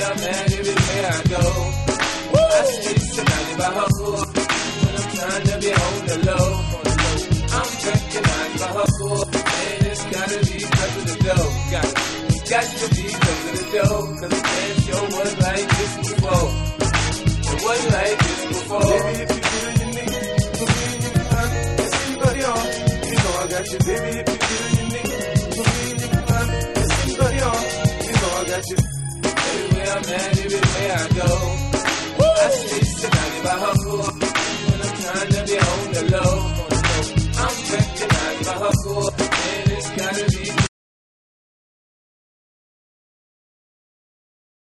I'm at, everywhere I go. I stay surrounded by hustle when I'm trying to be on the low. I'm recognized by hustle, and it's gotta be because of the dough. Got to be because of the dough, cause the damn show was like this before. It wasn't like this before. Baby, if you do it, you need it. Put me in your mind, it's anybody on. You know I got you. Baby, if you do it, you need it. Put me in your mind, it's anybody on. You know I got you. Everywhere I'm at, everywhere I go.